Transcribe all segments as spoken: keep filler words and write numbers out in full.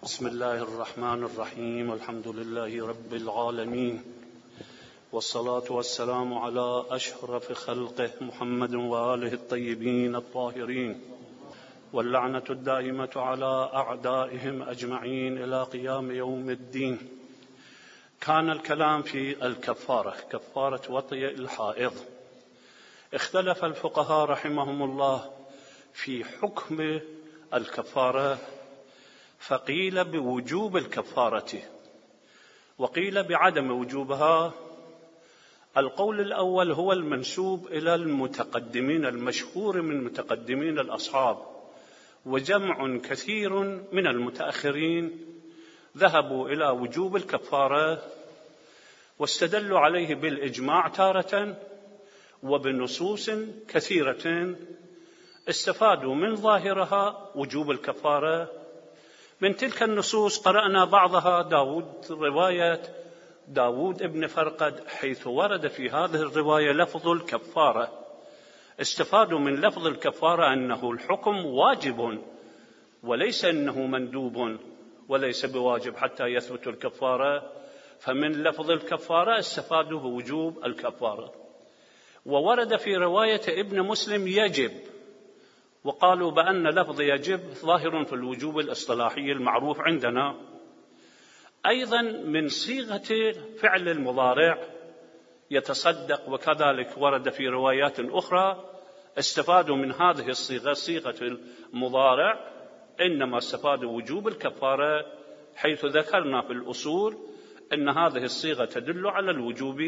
بسم الله الرحمن الرحيم. الحمد لله رب العالمين، والصلاة والسلام على أشرف خلقه محمد وآله الطيبين الطاهرين، واللعنة الدائمة على أعدائهم أجمعين إلى قيام يوم الدين. كان الكلام في الكفارة، كفارة وطئ الحائض. اختلف الفقهاء رحمهم الله في حكم الكفارة، فقيل بوجوب الكفارة وقيل بعدم وجوبها. القول الأول هو المنسوب إلى المتقدمين المشهور من متقدمين الأصحاب، وجمع كثير من المتأخرين ذهبوا إلى وجوب الكفارة واستدلوا عليه بالإجماع تارة وبنصوص كثيرة استفادوا من ظاهرها وجوب الكفارة. من تلك النصوص قرأنا بعضها داود، رواية داود ابن فرقد، حيث ورد في هذه الرواية لفظ الكفارة. استفادوا من لفظ الكفارة أنه الحكم واجب وليس أنه مندوب وليس بواجب حتى يثبت الكفارة، فمن لفظ الكفارة استفادوا بوجوب الكفارة. وورد في رواية ابن مسلم يجب، وقالوا بأن لفظ يجب ظاهر في الوجوب الاصطلاحي المعروف عندنا. أيضا من صيغة فعل المضارع يتصدق، وكذلك ورد في روايات أخرى استفادوا من هذه الصيغة، صيغة المضارع، إنما استفادوا وجوب الكفارة، حيث ذكرنا في الأصول أن هذه الصيغة تدل على الوجوب.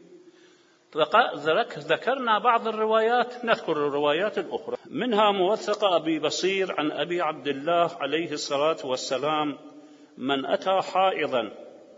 ذكرنا بعض الروايات، نذكر الروايات الأخرى. منها موثق أبي بصير عن أبي عبد الله عليه الصلاة والسلام: من أتى حائضا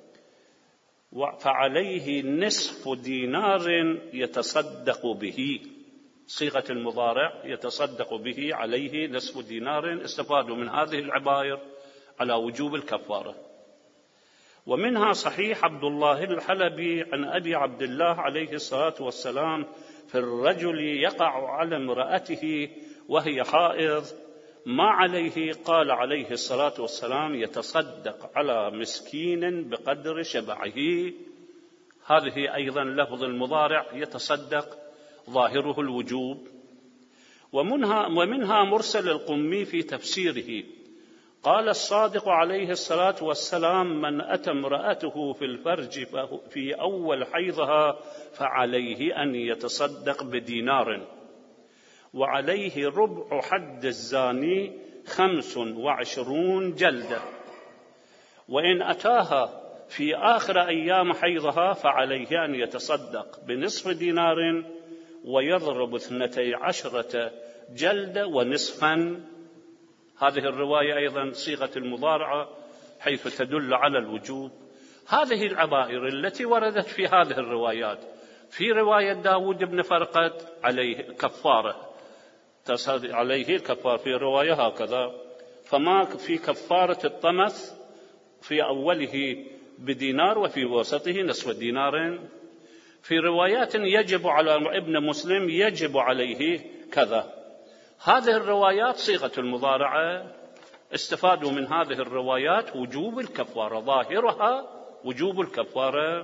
فعليه نصف دينار يتصدق به. صيغة المضارع يتصدق به، عليه نصف دينار. استفادوا من هذه العبائر على وجوب الكفارة. ومنها صحيح عبد الله الحلبي عن أبي عبد الله عليه الصلاة والسلام: في الرجل يقع على امرأته وهي حائض ما عليه، قال عليه الصلاة والسلام: يتصدق على مسكين بقدر شبعه. هذه أيضا لفظ المضارع يتصدق، ظاهره الوجوب. ومنها, ومنها مرسل القمي في تفسيره: قال الصادق عليه الصلاة والسلام: من أتى امرأته في الفرج في أول حيضها فعليه أن يتصدق بدينار، وعليه ربع حد الزاني خمس وعشرون جلدة، وإن أتاها في آخر أيام حيضها فعليه أن يتصدق بنصف دينار ويضرب اثنتي عشرة جلدة ونصفا. هذه الرواية أيضا صيغة المضارعة حيث تدل على الوجوب. هذه العبائر التي وردت في هذه الروايات. في رواية داود بن فرقد عليه كفارة، عليه الكفار في رواية هكذا: فما في كفارة الطمث في أوله بدينار وفي وسطه نصف دينار. في روايات يجب على ابن مسلم يجب عليه كذا. هذه الروايات صيغة المضارعة، استفادوا من هذه الروايات وجوب الكفارة، ظاهرها وجوب الكفارة.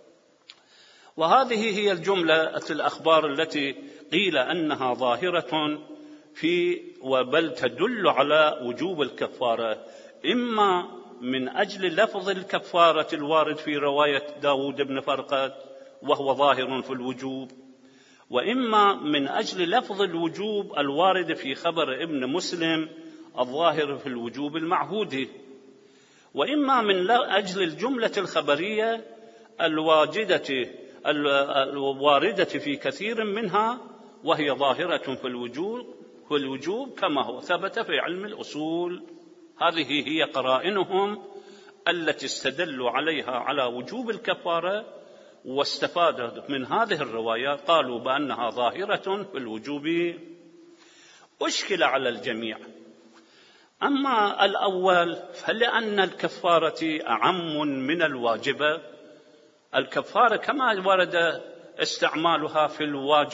وهذه هي الجملة الأخبار التي قيل أنها ظاهرة في وبل تدل على وجوب الكفارة، إما من أجل لفظ الكفارة الوارد في رواية داود بن فرقد وهو ظاهر في الوجوب، وإما من أجل لفظ الوجوب الوارد في خبر ابن مسلم الظاهر في الوجوب المعهود، وإما من أجل الجملة الخبرية الواجدة الواردة في كثير منها وهي ظاهرة في الوجوب في الوجوب كما هو ثبت في علم الأصول. هذه هي قرائنهم التي استدلوا عليها على وجوب الكفارة، واستفادوا من هذه الروايات قالوا بأنها ظاهرة في الوجوب. أشكل على الجميع. أما الأول فلأن الكفارة أعم من الواجبة. الكفارة كما ورد استعمالها في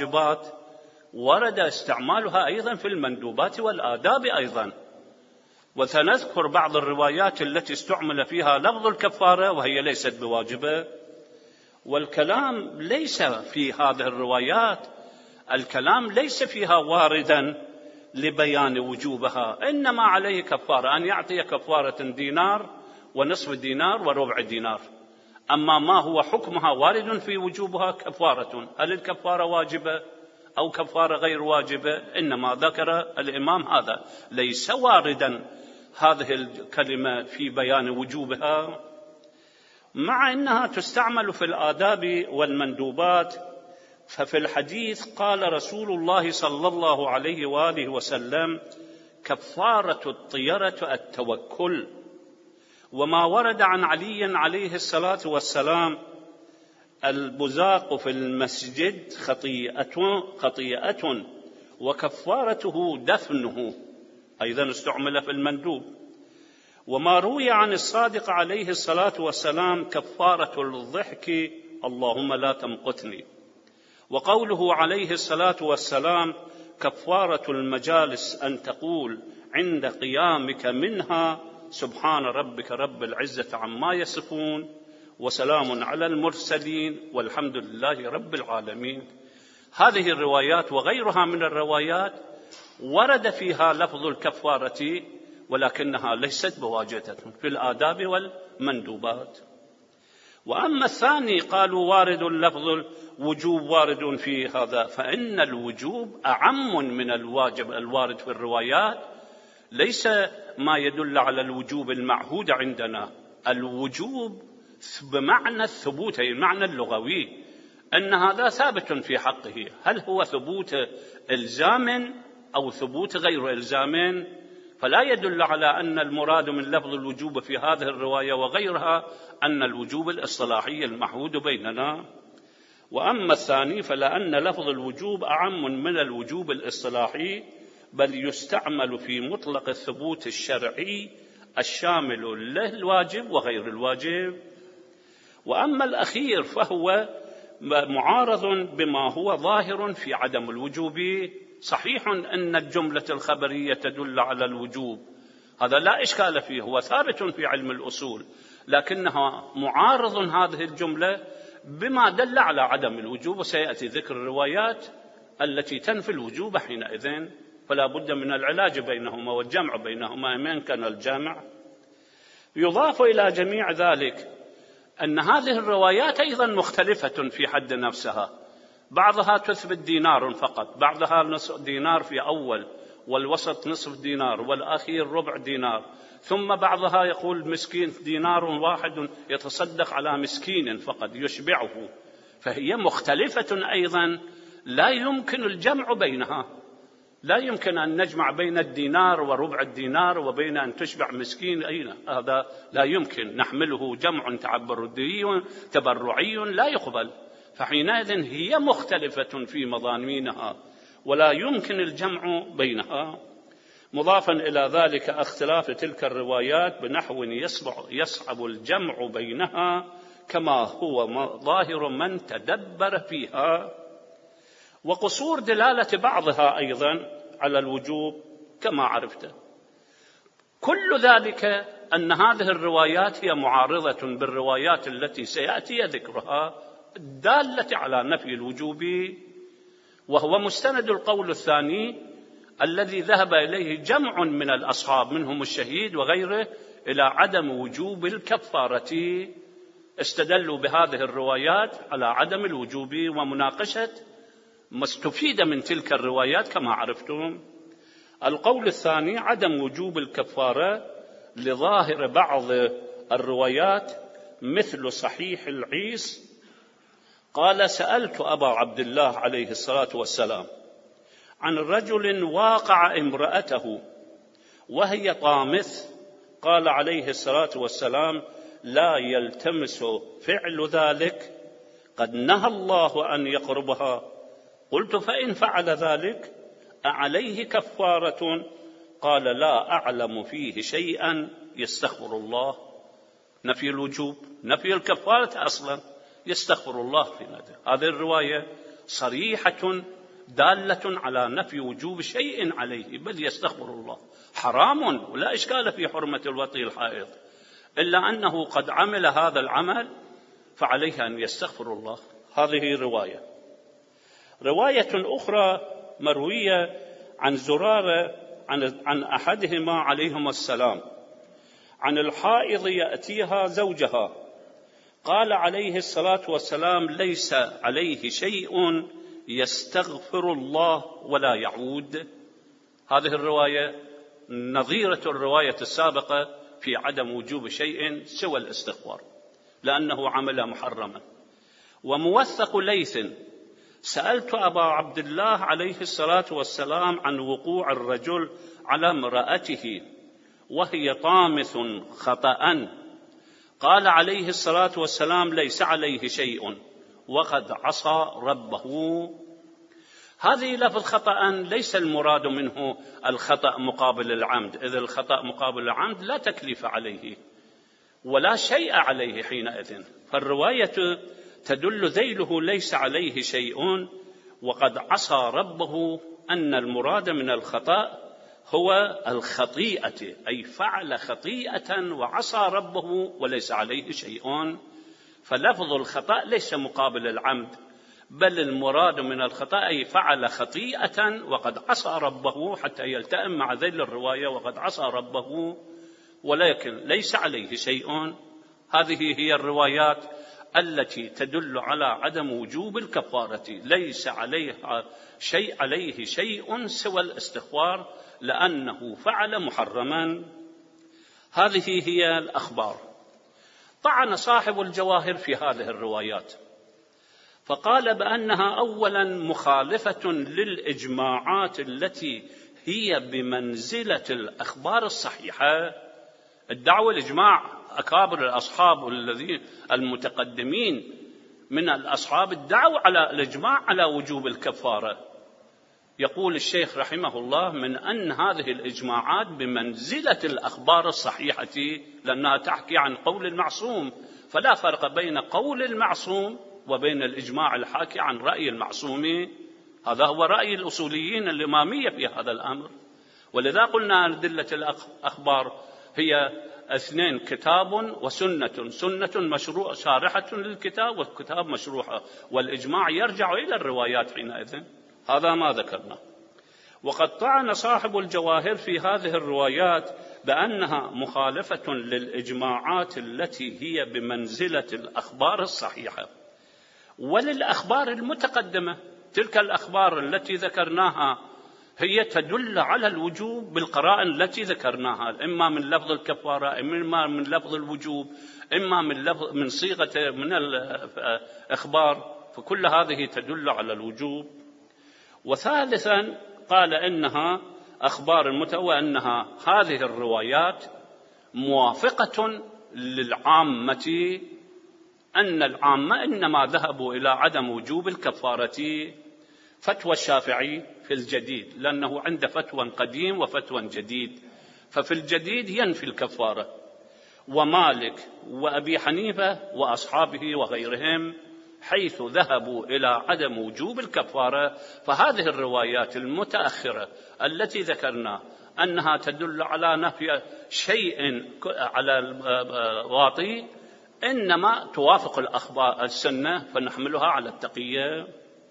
الواجبات ورد استعمالها أيضا في المندوبات والآداب أيضا. وسنذكر بعض الروايات التي استعمل فيها لفظ الكفارة وهي ليست بواجبة. والكلام ليس في هذه الروايات، الكلام ليس فيها واردا لبيان وجوبها، إنما عليه كفارة أن يعطي كفارة دينار ونصف دينار وربع دينار. أما ما هو حكمها وارد في وجوبها كفارة، هل الكفارة واجبة أو كفارة غير واجبة؟ إنما ذكر الإمام هذا، ليس واردا هذه الكلمة في بيان وجوبها، مع أنها تستعمل في الآداب والمندوبات. ففي الحديث قال رسول الله صلى الله عليه وآله وسلم: كفارة الطيرة التوكل. وما ورد عن علي عليه الصلاة والسلام: البزاق في المسجد خطيئة خطيئة وكفارته دفنه، أيضا استعمل في المندوب. وما روي عن الصادق عليه الصلاة والسلام: كفارة الضحك اللهم لا تمقتني. وقوله عليه الصلاة والسلام: كفارة المجالس أن تقول عند قيامك منها سبحان ربك رب العزة عما يصفون وسلام على المرسلين والحمد لله رب العالمين. هذه الروايات وغيرها من الروايات ورد فيها لفظ الكفارة، ولكنها ليست بواجبة في الآداب والمندوبات. وأما الثاني قالوا وارد لفظ الوجوب وارد في هذا، فإن الوجوب أعم من الواجب الوارد في الروايات، ليس ما يدل على الوجوب المعهود عندنا. الوجوب بمعنى الثبوت، أي المعنى اللغوي، أن هذا ثابت في حقه. هل هو ثبوت إلزام أو ثبوت غير إلزام؟ فلا يدل على أن المراد من لفظ الوجوب في هذه الرواية وغيرها أن الوجوب الاصطلاحي المعهود بيننا. وأما الثاني فلأن لفظ الوجوب أعم من الوجوب الاصطلاحي، بل يستعمل في مطلق الثبوت الشرعي الشامل للواجب وغير الواجب. وأما الأخير فهو معارض بما هو ظاهر في عدم الوجوب. صحيح أن الجملة الخبرية تدل على الوجوب، هذا لا إشكال فيه، هو ثابت في علم الأصول، لكنها معارض هذه الجملة بما دل على عدم الوجوب، وسيأتي ذكر الروايات التي تنفي الوجوب حينئذ، فلا بد من العلاج بينهما والجمع بينهما إن كان الجامع. يضاف إلى جميع ذلك أن هذه الروايات أيضا مختلفة في حد نفسها، بعضها تثبت دينار فقط، بعضها نصف دينار في أول، والوسط نصف دينار، والأخير ربع دينار، ثم بعضها يقول مسكين دينار واحد يتصدق على مسكين فقط يشبعه. فهي مختلفة أيضا، لا يمكن الجمع بينها، لا يمكن أن نجمع بين الدينار وربع الدينار وبين أن تشبع مسكين، أين هذا لا يمكن، نحمله جمع تعبردي تبرعي لا يقبل. فحينئذ هي مختلفة في مضامينها ولا يمكن الجمع بينها. مضافا إلى ذلك اختلاف تلك الروايات بنحو يصعب الجمع بينها كما هو ظاهر من تدبر فيها، وقصور دلالة بعضها أيضا على الوجوب كما عرفت. كل ذلك أن هذه الروايات هي معارضة بالروايات التي سيأتي ذكرها الدالة على نفي الوجوب، وهو مستند القول الثاني الذي ذهب إليه جمع من الأصحاب منهم الشهيد وغيره إلى عدم وجوب الكفارة. استدلوا بهذه الروايات على عدم الوجوب ومناقشة ما استفيد من تلك الروايات كما عرفتم. القول الثاني عدم وجوب الكفارة لظاهر بعض الروايات مثل صحيح العيس. قال: سألت أبا عبد الله عليه الصلاة والسلام عن رجل واقع امرأته وهي طامث، قال عليه الصلاة والسلام: لا يلتمس فعل ذلك، قد نهى الله أن يقربها. قلت: فإن فعل ذلك أعليه كفارة؟ قال: لا أعلم فيه شيئا يستغفر الله. نفي الوجوب، نفي الكفارة أصلا، يستغفر الله في ندى. هذه الرواية صريحة دالة على نفي وجوب شيء عليه، بل يستغفر الله، حرام ولا إشكال في حرمة الوطي الحائض، إلا أنه قد عمل هذا العمل فعليه أن يستغفر الله. هذه رواية. رواية أخرى مروية عن زرارة عن, عن أحدهما عليهما السلام عن الحائض يأتيها زوجها، قال عليه الصلاة والسلام: ليس عليه شيء يستغفر الله ولا يعود. هذه الرواية نظيرة الرواية السابقة في عدم وجوب شيء سوى الاستغفار لأنه عمل محرما. وموثق ليث: سألت أبا عبد الله عليه الصلاة والسلام عن وقوع الرجل على امرأته وهي طامث خطأ، قال عليه الصلاة والسلام: ليس عليه شيء وقد عصى ربه. هذه لفظ خطأ ليس المراد منه الخطأ مقابل العمد، إذ الخطأ مقابل العمد لا تكليف عليه ولا شيء عليه حينئذ، فالرواية تدل ذيله ليس عليه شيء وقد عصى ربه أن المراد من الخطأ هو الخطيئة، أي فعل خطيئة وعصى ربه وليس عليه شيء. فلفظ الخطأ ليس مقابل العمد، بل المراد من الخطأ أي فعل خطيئة وقد عصى ربه، حتى يلتئم مع ذيل الرواية وقد عصى ربه ولكن ليس عليه شيء. هذه هي الروايات التي تدل على عدم وجوب الكفارة، ليس عليها شيء عليه شيء سوى الاستغفار لأنه فعل محرما. هذه هي الأخبار. طعن صاحب الجواهر في هذه الروايات فقال بأنها أولا مخالفة للإجماعات التي هي بمنزلة الأخبار الصحيحة. الدعوة الإجماع أكابر الأصحاب الذين المتقدمين من الأصحاب الدعوة على الإجماع على وجوب الكفارة. يقول الشيخ رحمه الله من أن هذه الإجماعات بمنزلة الأخبار الصحيحة لأنها تحكي عن قول المعصوم، فلا فرق بين قول المعصوم وبين الإجماع الحاكي عن رأي المعصوم. هذا هو رأي الأصوليين الإمامية في هذا الأمر. ولذا قلنا أدلة الأخبار هي اثنين: كتاب وسنة، سنة مشروع شارحة للكتاب والكتاب مشروحة، والإجماع يرجع إلى الروايات حينئذ. هذا ما ذكرنا. وقد طعن صاحب الجواهر في هذه الروايات بأنها مخالفة للإجماعات التي هي بمنزلة الأخبار الصحيحة وللأخبار المتقدمة. تلك الأخبار التي ذكرناها هي تدل على الوجوب بالقرائن التي ذكرناها، إما من لفظ الكفارة، إما من لفظ الوجوب، إما من لفظ من صيغة من الإخبار، فكل هذه تدل على الوجوب. وثالثا قال إنها أخبار المتوى أنها هذه الروايات موافقة للعامة، أن العامة إنما ذهبوا إلى عدم وجوب الكفارة. فتوى الشافعي في الجديد، لأنه عنده فتوى قديم وفتوى جديد، ففي الجديد ينفي الكفارة. ومالك وأبي حنيفة وأصحابه وغيرهم حيث ذهبوا إلى عدم وجوب الكفارة. فهذه الروايات المتأخرة التي ذكرنا أنها تدل على نفي شيء على الواطي إنما توافق الأخبار السنة فنحملها على التقية.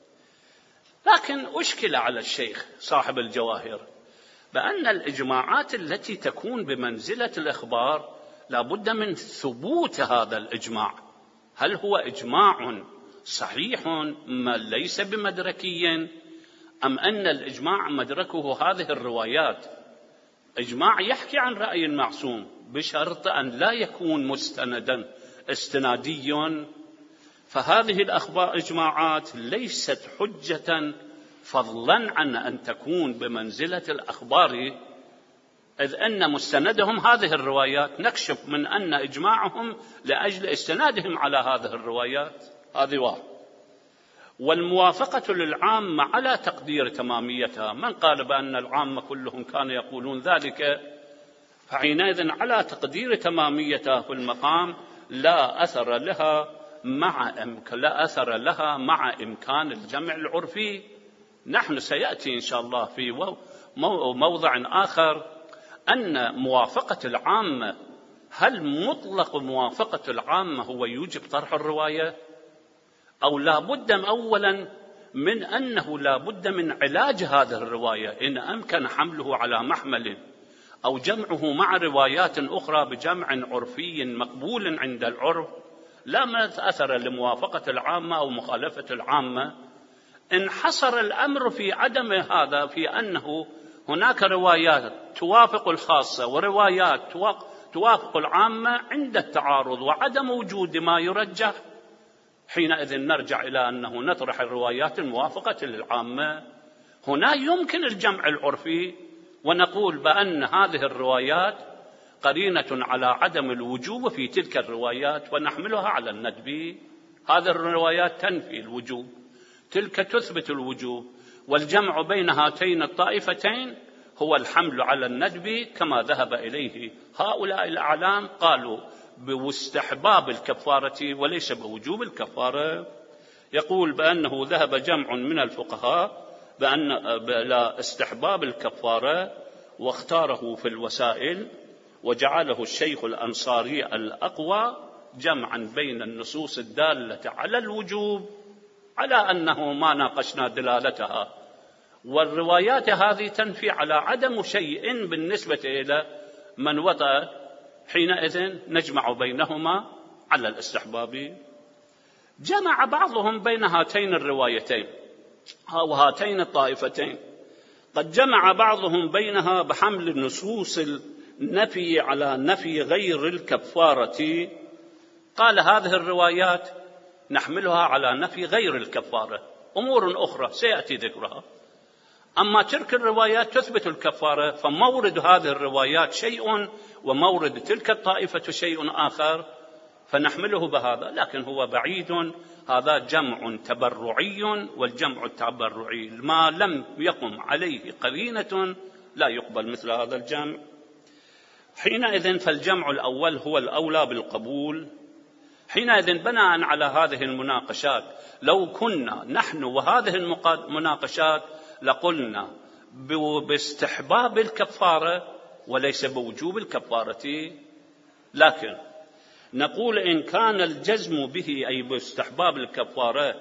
لكن أشكل على الشيخ صاحب الجواهر بأن الإجماعات التي تكون بمنزلة الإخبار لا بد من ثبوت هذا الإجماع. هل هو إجماع صحيح ما ليس بمدركي، أم أن الإجماع مدركه هذه الروايات إجماع يحكي عن رأي المعصوم بشرط أن لا يكون مستندا استنادي؟ فهذه الأخبار إجماعات ليست حجة فضلا عن أن تكون بمنزلة الأخبار، إذ أن مستندهم هذه الروايات. نكشف من أن إجماعهم لأجل استنادهم على هذه الروايات. هذه واحد. والموافقة للعامة على تقدير تماميتها، من قال بأن العامة كلهم كانوا يقولون ذلك فحينئذ على تقدير تماميتها في المقام لا أثر لها مع لا أثر لها مع إمكان الجمع العرفي. نحن سيأتي إن شاء الله في موضع آخر أن موافقة العامة، هل مطلق موافقة العامة هو يوجب طرح الرواية، أو لا بد أولا من أنه لا بد من علاج هذه الرواية إن أمكن حمله على محمل أو جمعه مع روايات أخرى بجمع عرفي مقبول عند العرف، لا ما أثر لموافقة العامة أو مخالفة العامة. انحصر الأمر في عدم هذا، في أنه هناك روايات توافق الخاصة وروايات توافق العامة عند التعارض وعدم وجود ما يرجح، حينئذ نرجع إلى أنه نطرح الروايات الموافقة للعامة. هنا يمكن الجمع العرفي ونقول بأن هذه الروايات قرينة على عدم الوجوب في تلك الروايات ونحملها على الندب. هذه الروايات تنفي الوجوب، تلك تثبت الوجوب، والجمع بين هاتين الطائفتين هو الحمل على الندب كما ذهب إليه هؤلاء الأعلام، قالوا باستحباب الكفارة وليس بوجوب الكفارة. يقول بأنه ذهب جمع من الفقهاء بأن لا استحباب الكفارة واختاره في الوسائل، وجعله الشيخ الأنصاري الأقوى جمعا بين النصوص الدالة على الوجوب على أنه ما ناقشنا دلالتها، والروايات هذه تنفي على عدم شيء بالنسبة إلى من وطأ، حينئذ نجمع بينهما على الاستحباب. جمع بعضهم بين هاتين الروايتين أو هاتين الطائفتين، قد جمع بعضهم بينها بحمل نصوص النفي على نفي غير الكفارة. قال هذه الروايات نحملها على نفي غير الكفارة، أمور أخرى سيأتي ذكرها، أما تلك الروايات تثبت الكفارة، فمورد هذه الروايات شيء ومورد تلك الطائفة شيء آخر، فنحمله بهذا. لكن هو بعيد، هذا جمع تبرعي، والجمع التبرعي ما لم يقم عليه قرينة لا يقبل مثل هذا الجمع. حينئذ فالجمع الأول هو الأولى بالقبول. حينئذ بناء على هذه المناقشات، لو كنا نحن وهذه المناقشات لقلنا باستحباب الكفارة وليس بوجوب الكفارة، لكن نقول إن كان الجزم به أي باستحباب الكفارة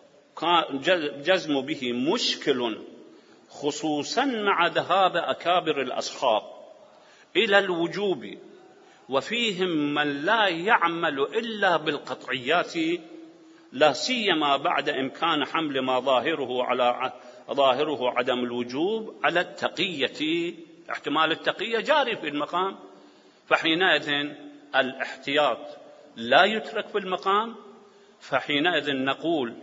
جزم به مشكل، خصوصا مع ذهاب أكابر الأصحاب إلى الوجوب، وفيهم من لا يعمل إلا بالقطعيات، لا سيما بعد إمكان حمل ما ظاهره على ظاهره عدم الوجوب على التقية، احتمال التقية جاري في المقام، فحينئذ الاحتياط لا يترك في المقام، فحينئذ نقول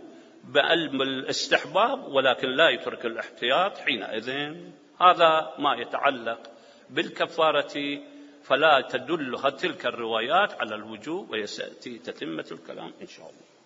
بالاستحباب ولكن لا يترك الاحتياط. حينئذ هذا ما يتعلق بالكفارة، فلا تدل تلك الروايات على الوجوب، ويسأتي تتمة الكلام إن شاء الله.